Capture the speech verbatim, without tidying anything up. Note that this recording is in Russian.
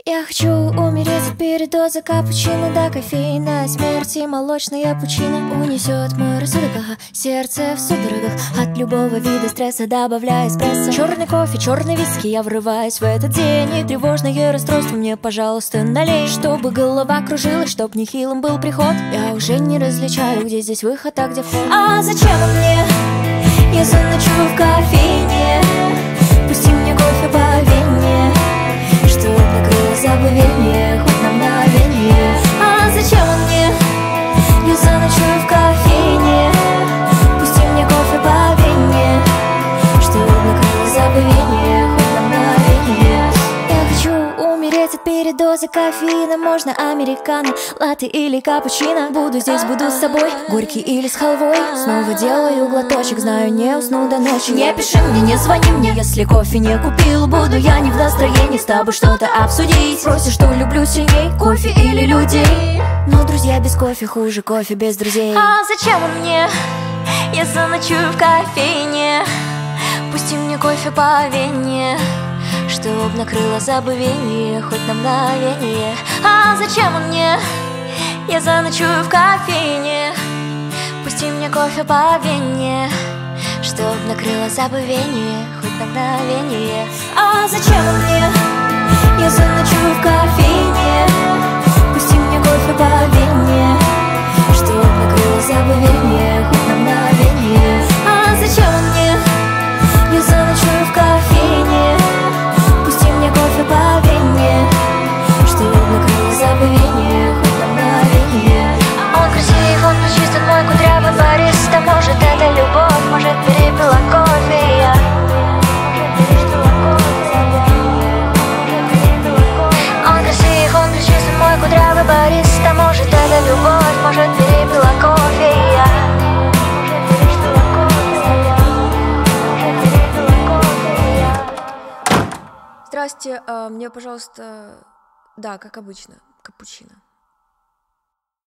Я хочу умереть от передоза капучино до кофеина. Смерть и молочная пучина унесет мой рассудок, ага. Сердце в судорогах от любого вида стресса, добавляя эспрессо. Черный кофе, черный виски, я врываюсь в этот день. И тревожное расстройство мне, пожалуйста, налей. Чтобы голова кружилась, чтоб нехилым был приход. Я уже не различаю, где здесь выход, а где вход. А зачем он мне? Я заночую в кофейне. Пусти мне кофе по вене, чтоб накрыло забвение хоть на мгновение. А зачем он мне? Я заночую в кофейне. Пусти мне кофе по вене, чтоб накрыло забвение хоть на мгновение. Я хочу умереть от передоза кофеина. Можно американо, латте или капучино. Буду здесь, буду с собой, горький или с халвой. Снова делаю глоточек, знаю, не усну до ночи. Не пиши мне, не звони мне, если кофе не купил. Буду я не в настроении с тобой что-то обсудить. Спросишь, что люблю сильней, кофе или людей. Но друзья без кофе хуже кофе без друзей. А зачем он мне? Я заночую в кофейне. Пусти мне кофе по вене, чтоб накрыло забвение хоть на мгновение. А зачем он мне? Я заночую в кофейне. Пусти мне кофе по вене, чтоб накрыло забвение хоть на мгновение. А зачем он мне? Я заночую в кофейне. Пусти мне кофе по вене, чтоб накрыло забвение хоть на мгновение. А зачем он мне? Я заночую в кофейне. Пусти мне кофе по вене, чтоб накрыло забвение хоть на мгновение. Он красив, он чист, он мой кудрявый бариста. Может, это любовь, может, перепила кофе я. Он красив, он чист, он мой кудрявый бариста. Может, это любовь, может, перепила кофе я. Здрасте, а, мне, пожалуйста, да, как обычно, капучино.